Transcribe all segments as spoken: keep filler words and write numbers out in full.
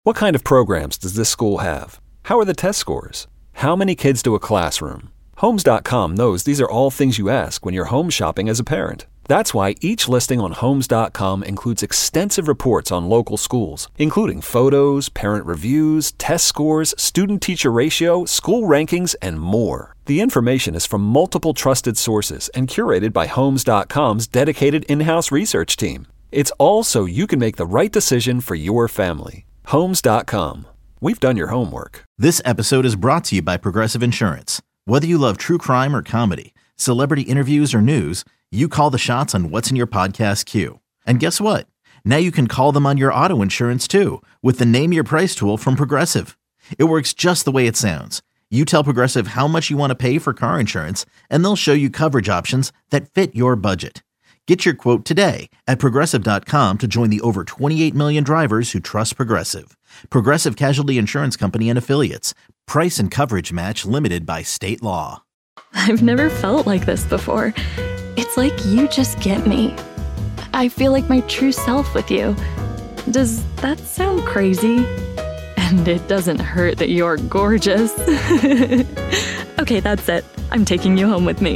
What kind of programs does this school have? How are the test scores? How many kids do a classroom? Homes dot com knows these are all things you ask when you're home shopping as a parent. That's why each listing on Homes dot com includes extensive reports on local schools, including photos, parent reviews, test scores, student-teacher ratio, school rankings, and more. The information is from multiple trusted sources and curated by Homes dot com's dedicated in-house research team. It's all so you can make the right decision for your family. Homes dot com. We've done your homework. This episode is brought to you by Progressive Insurance. Whether you love true crime or comedy, celebrity interviews or news, you call the shots on what's in your podcast queue. And guess what? Now you can call them on your auto insurance too with the Name Your Price tool from Progressive. It works just the way it sounds. You tell Progressive how much you want to pay for car insurance, and they'll show you coverage options that fit your budget. Get your quote today at Progressive dot com to join the over twenty-eight million drivers who trust Progressive. Progressive Casualty Insurance Company and Affiliates. Price and coverage match limited by state law. I've never felt like this before. It's like you just get me. I feel like my true self with you. Does that sound crazy? And it doesn't hurt that you're gorgeous. Okay, that's it. I'm taking you home with me.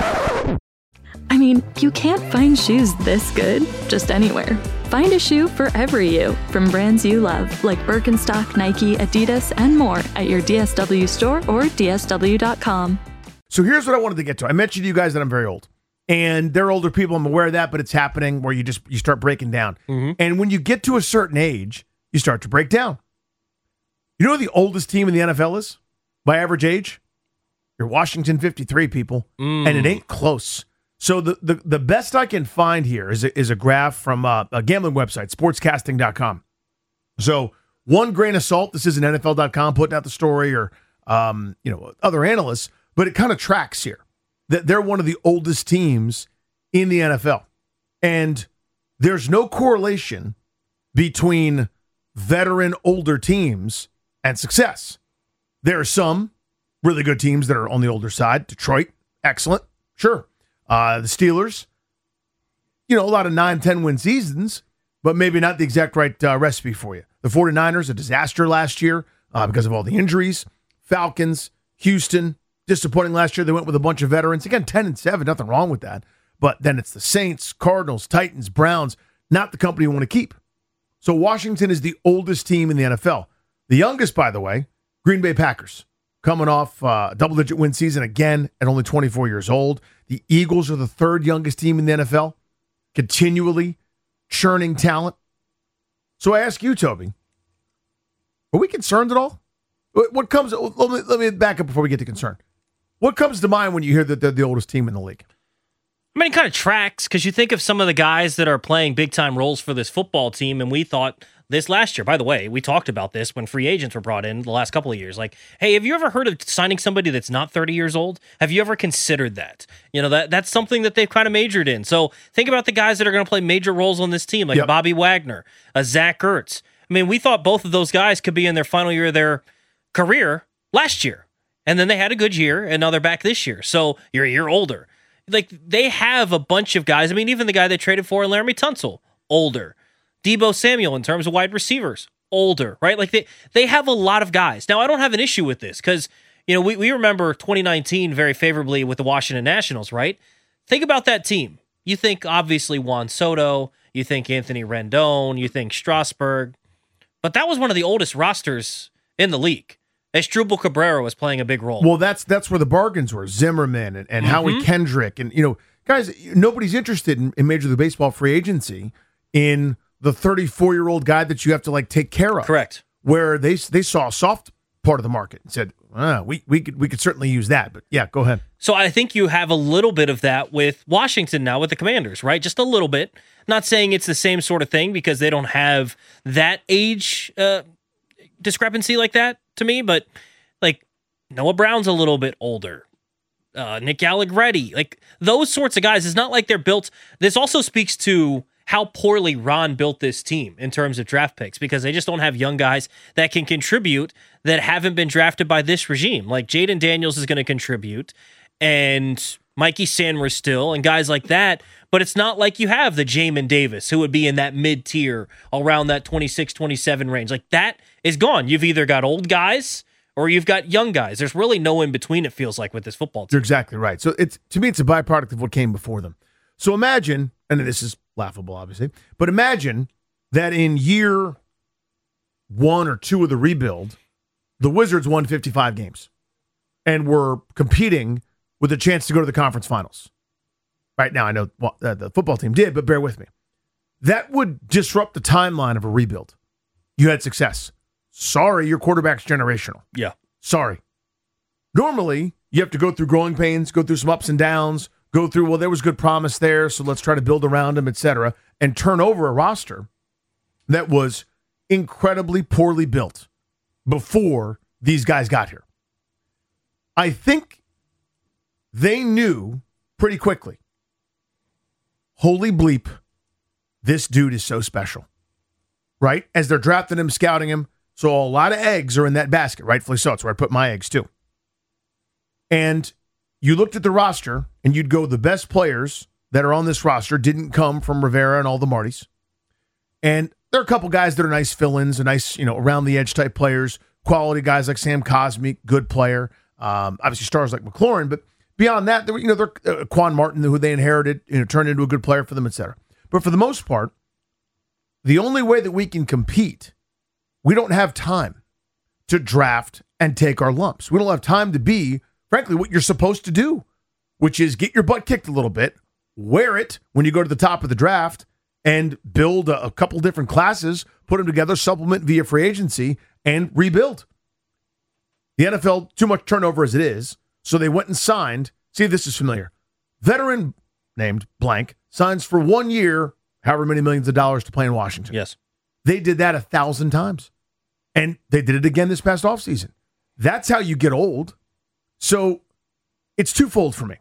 I mean, you can't find shoes this good just anywhere. Find a shoe for every you, from brands you love, like Birkenstock, Nike, Adidas, and more at your D S W store or D S W dot com. So here's what I wanted to get to. I mentioned to you guys that I'm very old. And they're older people, I'm aware of that, but it's happening where you just you start breaking down. Mm-hmm. And when you get to a certain age, you start to break down. You know who the oldest team in the N F L is by average age? You're Washington fifty-three, people. Mm. And it ain't close. So the, the, the best I can find here is a, is a graph from uh, a gambling website, sportscasting dot com. So one grain of salt, this isn't N F L dot com putting out the story or um, you know other analysts, but it kind of tracks here that they're one of the oldest teams in the N F L. And there's no correlation between veteran older teams and success. There are some really good teams that are on the older side. Detroit, excellent, sure. Uh, the Steelers, you know, a lot of nine, ten-win seasons, but maybe not the exact right uh, recipe for you. The 49ers, a disaster last year uh, because of all the injuries. Falcons, Houston, disappointing last year. They went with a bunch of veterans. Again, ten and seven, nothing wrong with that. But then it's the Saints, Cardinals, Titans, Browns, not the company you want to keep. So Washington is the oldest team in the N F L. The youngest, by the way, Green Bay Packers, coming off uh, a double-digit win season again at only twenty-four years old. The Eagles are the third youngest team in the N F L, continually churning talent. So I ask you, Toby, are we concerned at all? What comes? Let me, let me back up before we get to concern. What comes to mind when you hear that they're the oldest team in the league? I mean, it kind of tracks because you think of some of the guys that are playing big-time roles for this football team, and we thought this last year. By the way, we talked about this when free agents were brought in the last couple of years. Like, hey, have you ever heard of signing somebody that's not thirty years old? Have you ever considered that? You know, that that's something that they've kind of majored in. So think about the guys that are going to play major roles on this team, like yep. Bobby Wagner, uh, Zach Ertz. I mean, we thought both of those guys could be in their final year of their career last year. And then they had a good year, and now they're back this year. So you're a year older. Like, they have a bunch of guys. I mean, even the guy they traded for, Laramie Tunsil, older. Deebo Samuel, in terms of wide receivers, older, right? Like, they, they have a lot of guys. Now, I don't have an issue with this because, you know, we, we remember twenty nineteen very favorably with the Washington Nationals, right? Think about that team. You think, obviously, Juan Soto. You think Anthony Rendon. You think Strasburg. But that was one of the oldest rosters in the league. Asdrubal Cabrera was playing a big role. Well, that's that's where the bargains were. Zimmerman and, and mm-hmm. Howie Kendrick. And, you know, guys, nobody's interested in, in Major League Baseball free agency in the thirty-four-year-old guy that you have to, like, take care of. Correct. Where they they saw a soft part of the market and said, ah, we, we, could, we could certainly use that. But, yeah, go ahead. So I think you have a little bit of that with Washington now with the Commanders, right? Just a little bit. Not saying it's the same sort of thing because they don't have that age uh, discrepancy like that to me, but like Noah Brown's a little bit older. Uh, Nick Allegretti, like those sorts of guys. It's not like they're built. This also speaks to how poorly Ron built this team in terms of draft picks because they just don't have young guys that can contribute that haven't been drafted by this regime. Like Jaden Daniels is going to contribute and Mikey Sanders still and guys like that. But it's not like you have the Jamin Davis who would be in that mid-tier around that twenty-six, twenty-seven range. Like that is gone. You've either got old guys or you've got young guys. There's really no in between, it feels like, with this football team. You're exactly right. So it's to me, it's a byproduct of what came before them. So imagine, and this is laughable, obviously, but imagine that in year one or two of the rebuild, the Wizards won fifty-five games and were competing with a chance to go to the conference finals. Right now, I know well, uh, the football team did, but bear with me. That would disrupt the timeline of a rebuild. You had success. Sorry, your quarterback's generational. Yeah. Sorry. Normally, you have to go through growing pains, go through some ups and downs, go through, well, there was good promise there, so let's try to build around him, et cetera, and turn over a roster that was incredibly poorly built before these guys got here. I think they knew pretty quickly, holy bleep, this dude is so special, right? As they're drafting him, scouting him, so a lot of eggs are in that basket, rightfully so. It's where I put my eggs too. And you looked at the roster, and you'd go, the best players that are on this roster didn't come from Rivera and all the Martys. And there are a couple guys that are nice fill-ins, and nice, you know, around-the-edge type players, quality guys like Sam Cosmi, good player. Um, obviously, stars like McLaurin, but beyond that, there were, you know, they're, uh, Quan Martin, who they inherited, you know, turned into a good player for them, et cetera. But for the most part, the only way that we can compete, we don't have time to draft and take our lumps. We don't have time to be, frankly, what you're supposed to do, which is get your butt kicked a little bit, wear it when you go to the top of the draft, and build a, a couple different classes, put them together, supplement via free agency, and rebuild. The N F L, too much turnover as it is, so they went and signed, see if this is familiar, veteran named blank, signs for one year, however many millions of dollars to play in Washington. Yes. They did that a thousand times. And they did it again this past offseason. That's how you get old. So it's twofold for me.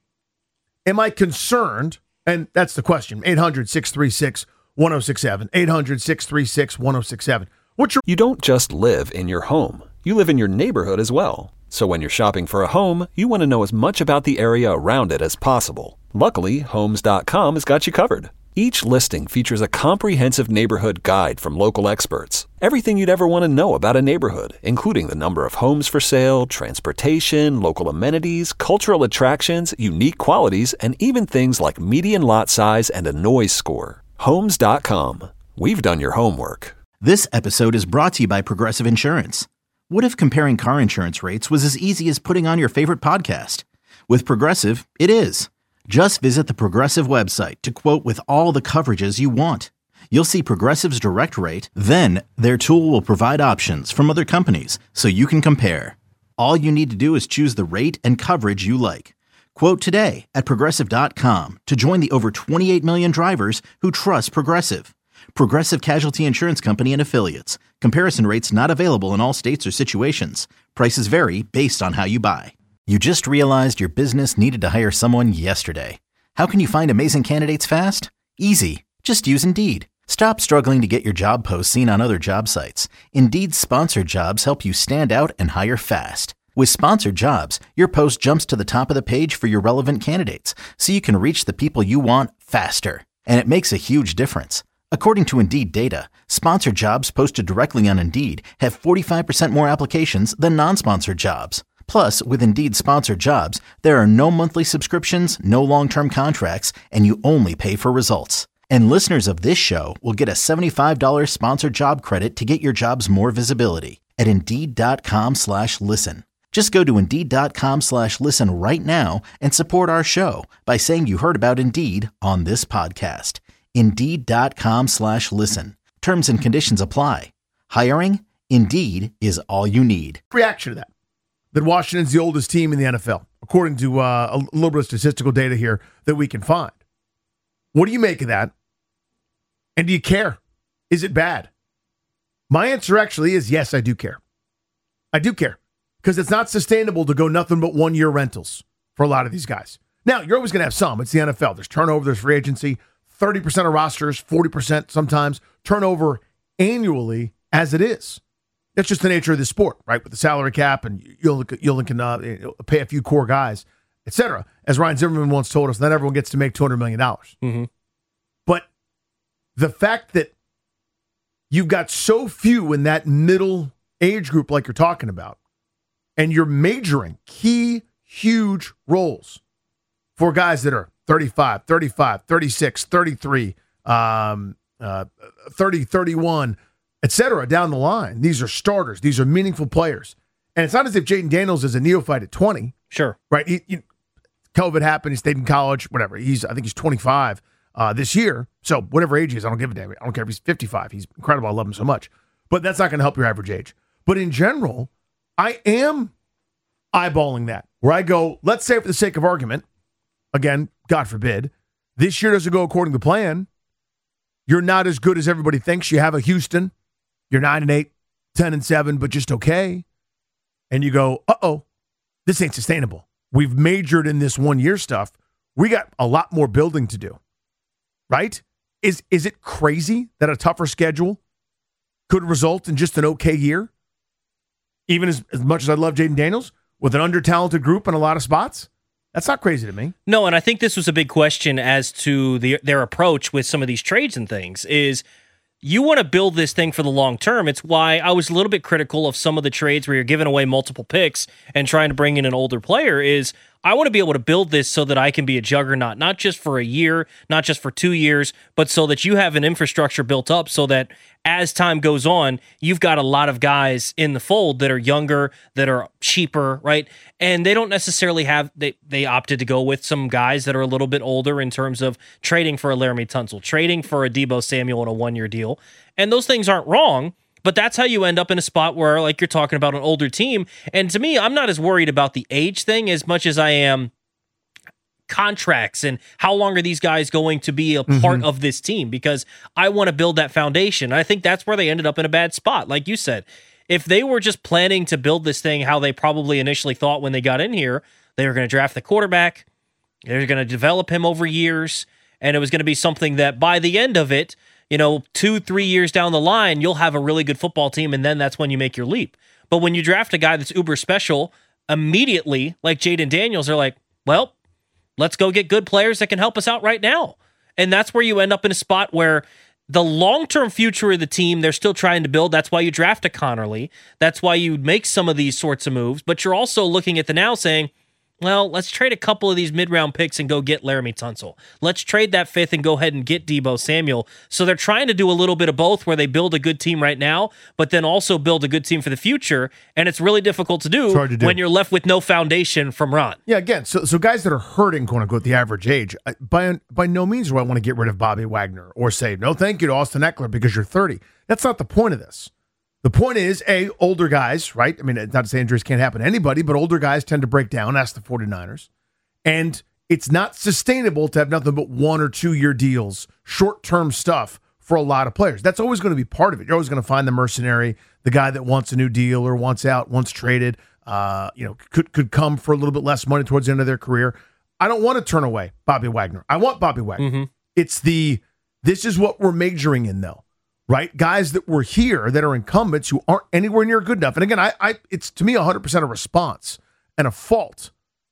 Am I concerned? And that's the question. eight hundred, six three six, one oh six seven. eight hundred, six three six, one oh six seven. What's your... You don't just live in your home. You live in your neighborhood as well. So when you're shopping for a home, you want to know as much about the area around it as possible. Luckily, Homes dot com has got you covered. Each listing features a comprehensive neighborhood guide from local experts. Everything you'd ever want to know about a neighborhood, including the number of homes for sale, transportation, local amenities, cultural attractions, unique qualities, and even things like median lot size and a noise score. Homes dot com. We've done your homework. This episode is brought to you by Progressive Insurance. What if comparing car insurance rates was as easy as putting on your favorite podcast? With Progressive, it is. Just visit the Progressive website to quote with all the coverages you want. You'll see Progressive's direct rate, then their tool will provide options from other companies so you can compare. All you need to do is choose the rate and coverage you like. Quote today at Progressive dot com to join the over twenty-eight million drivers who trust Progressive. Progressive Casualty Insurance Company and Affiliates. Comparison rates not available in all states or situations. Prices vary based on how you buy. You just realized your business needed to hire someone yesterday. How can you find amazing candidates fast? Easy. Just use Indeed. Stop struggling to get your job posts seen on other job sites. Indeed's sponsored jobs help you stand out and hire fast. With sponsored jobs, your post jumps to the top of the page for your relevant candidates, so you can reach the people you want faster. And it makes a huge difference. According to Indeed data, sponsored jobs posted directly on Indeed have forty-five percent more applications than non-sponsored jobs. Plus, with Indeed sponsored jobs, there are no monthly subscriptions, no long-term contracts, and you only pay for results. And listeners of this show will get a seventy-five dollars sponsored job credit to get your jobs more visibility at Indeed.com slash listen. Just go to Indeed.com slash listen right now and support our show by saying you heard about Indeed on this podcast. Indeed.com slash listen. Terms and conditions apply. Hiring? Indeed is all you need. Reaction to that? That Washington's the oldest team in the N F L, according to uh, a little bit of statistical data here that we can find. What do you make of that? And do you care? Is it bad? My answer actually is yes, I do care. I do care. Because it's not sustainable to go nothing but one-year rentals for a lot of these guys. Now, you're always going to have some. It's the N F L. There's turnover, there's free agency, thirty percent of rosters, forty percent sometimes, turnover annually as it is. That's just the nature of the sport, right? With the salary cap, and you'll you'll can uh, pay a few core guys, et cetera. As Ryan Zimmerman once told us, not everyone gets to make two hundred million dollars. Mm-hmm. But the fact that you've got so few in that middle age group like you're talking about, and you're majoring key, huge roles for guys that are thirty-five, thirty-five, thirty-six, thirty-three, um, uh, thirty, thirty-one, et cetera, down the line. These are starters. These are meaningful players. And it's not as if Jayden Daniels is a neophyte at twenty. Sure. Right? He, he, COVID happened. He stayed in college, whatever. He's, I think he's twenty-five uh, this year. So whatever age he is, I don't give a damn. I don't care if he's fifty-five. He's incredible. I love him so much. But that's not going to help your average age. But in general, I am eyeballing that. Where I go, let's say for the sake of argument, again, God forbid, this year doesn't go according to plan. You're not as good as everybody thinks. You have a Houston. You're nine and eight, ten and seven, but just okay. And you go, uh-oh, this ain't sustainable. We've majored in this one-year stuff. We got a lot more building to do, right? Is is it crazy that a tougher schedule could result in just an okay year? Even as, as much as I love Jayden Daniels, with an under-talented group in a lot of spots? That's not crazy to me. No, and I think this was a big question as to the, their approach with some of these trades and things is you want to build this thing for the long term. It's why I was a little bit critical of some of the trades where you're giving away multiple picks and trying to bring in an older player is I want to be able to build this so that I can be a juggernaut, not just for a year, not just for two years, but so that you have an infrastructure built up so that as time goes on, you've got a lot of guys in the fold that are younger, that are cheaper, right? And they don't necessarily have, they, they opted to go with some guys that are a little bit older in terms of trading for a Laramie Tunsil, trading for a Deebo Samuel in a one-year deal. And those things aren't wrong, but that's how you end up in a spot where, like, you're talking about an older team. And to me, I'm not as worried about the age thing as much as I am contracts and how long are these guys going to be a part mm-hmm. of this team, because I want to build that foundation. I think that's where they ended up in a bad spot. Like you said, if they were just planning to build this thing how they probably initially thought when they got in here, they were going to draft the quarterback, they're going to develop him over years, and it was going to be something that by the end of it, you know, two, three years down the line, you'll have a really good football team, and then that's when you make your leap. But when you draft a guy that's uber special, immediately, like Jayden Daniels, they're like, well, let's go get good players that can help us out right now. And that's where you end up in a spot where the long-term future of the team, they're still trying to build. That's why you draft a Connerly. That's why you make some of these sorts of moves. But you're also looking at the now saying, well, let's trade a couple of these mid-round picks and go get Laramie Tunsil. Let's trade that fifth and go ahead and get Deebo Samuel. So they're trying to do a little bit of both where they build a good team right now, but then also build a good team for the future. And it's really difficult to do, to do. when you're left with no foundation from Ron. Yeah, again, so so guys that are hurting, quote-unquote, the average age, by, by no means do I want to get rid of Bobby Wagner or say, no thank you to Austin Eckler because you're thirty. That's not the point of this. The point is, A, older guys, right? I mean, not to say injuries can't happen to anybody, but older guys tend to break down, ask the 49ers. And it's not sustainable to have nothing but one or two year deals, short-term stuff for a lot of players. That's always going to be part of it. You're always going to find the mercenary, the guy that wants a new deal or wants out, wants traded, uh, you know, could, could come for a little bit less money towards the end of their career. I don't want to turn away Bobby Wagner. I want Bobby Wagner. Mm-hmm. It's the, this is what we're majoring in, though. Right? Guys that were here that are incumbents who aren't anywhere near good enough. And again, I, I it's to me one hundred percent a response and a fault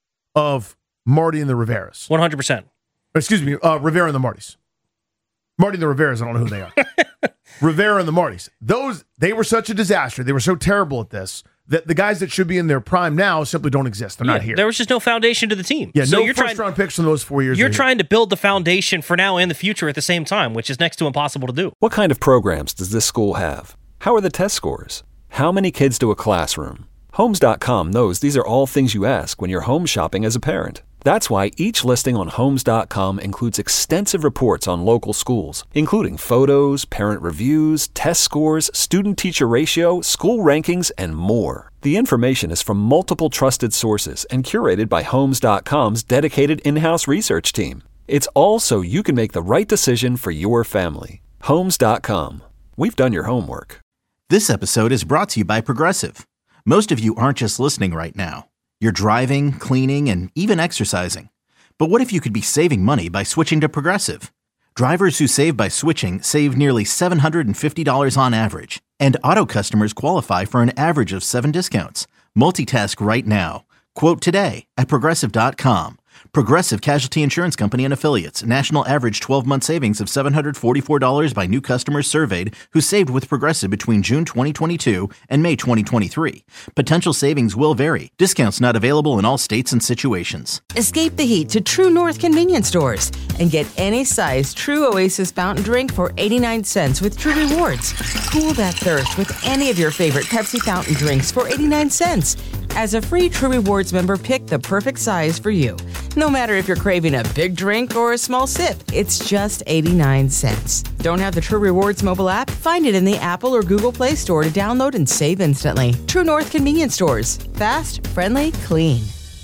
of Marty and the Riveras. one hundred percent. Excuse me, uh, Rivera and the Martys. Marty and the Riveras, I don't know who they are. Rivera and the Martys. Those, they were such a disaster. They were so terrible at this that the guys that should be in their prime now simply don't exist. They're yeah, not here. There was just no foundation to the team. Yeah, so no you're first trying, round picks in those four years. You're trying to build the foundation for now and the future at the same time, which is next to impossible to do. What kind of programs does this school have? How are the test scores? How many kids do a classroom? Homes dot com knows these are all things you ask when you're home shopping as a parent. That's why each listing on Homes dot com includes extensive reports on local schools, including photos, parent reviews, test scores, student-teacher ratio, school rankings, and more. The information is from multiple trusted sources and curated by Homes dot com's dedicated in-house research team. It's all so you can make the right decision for your family. Homes dot com. We've done your homework. This episode is brought to you by Progressive. Most of you aren't just listening right now. You're driving, cleaning, and even exercising. But what if you could be saving money by switching to Progressive? Drivers who save by switching save nearly seven hundred fifty dollars on average. And auto customers qualify for an average of seven discounts. Multitask right now. Quote today at Progressive dot com. Progressive Casualty Insurance Company and Affiliates. National average twelve-month savings of seven hundred forty-four dollars by new customers surveyed who saved with Progressive between June twenty twenty-two and May twenty twenty-three. Potential savings will vary. Discounts not available in all states and situations. Escape the heat to True North convenience stores and get any size True Oasis fountain drink for eighty-nine cents with True Rewards. Cool that thirst with any of your favorite Pepsi fountain drinks for eighty-nine cents. As a free True Rewards member, pick the perfect size for you. No matter if you're craving a big drink or a small sip, it's just eighty-nine cents. Don't have the True Rewards mobile app? Find it in the Apple or Google Play Store to download and save instantly. True North convenience stores. Fast, friendly, clean.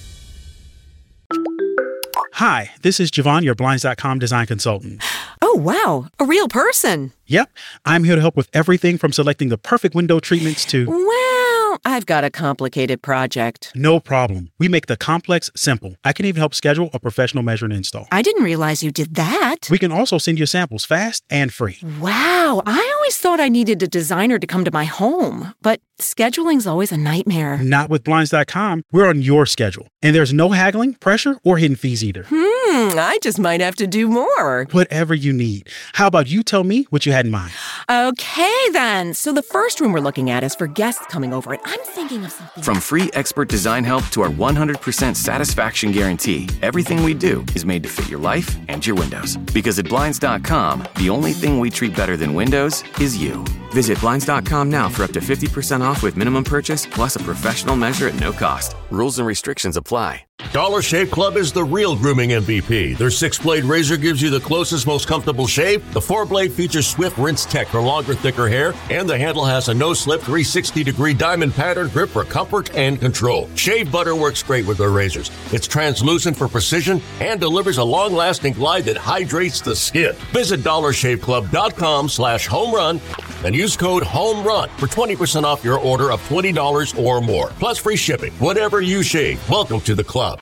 Hi, this is Javon, your Blinds dot com design consultant. Oh, wow. A real person. Yep. I'm here to help with everything from selecting the perfect window treatments to... Well, I've got a complicated project. No problem. We make the complex simple. I can even help schedule a professional measure and install. I didn't realize you did that. We can also send you samples fast and free. Wow. I always thought I needed a designer to come to my home, but scheduling's always a nightmare. Not with Blinds dot com. We're on your schedule. And there's no haggling, pressure, or hidden fees either. Hmm, I just might have to do more. Whatever you need. How about you tell me what you had in mind? Okay, then. So the first room we're looking at is for guests coming over, and I'm thinking of something. From free expert design help to our one hundred percent satisfaction guarantee, everything we do is made to fit your life and your windows. Because at Blinds dot com, the only thing we treat better than windows is you. Visit Blinds dot com now for up to fifty percent off with minimum purchase plus a professional measure at no cost. Rules and restrictions apply. Dollar Shave Club is the real grooming M V P. Their six-blade razor gives you the closest, most comfortable shave. The four-blade features swift rinse tech for longer, thicker hair. And the handle has a no-slip three sixty degree diamond pattern grip for comfort and control. Shave butter works great with their razors. It's translucent for precision and delivers a long-lasting glide that hydrates the skin. Visit dollar shave club dot com slash home run and use code HOMERUN for twenty percent off your order of twenty dollars or more. Plus free shipping. Whatever you shave, welcome to the club.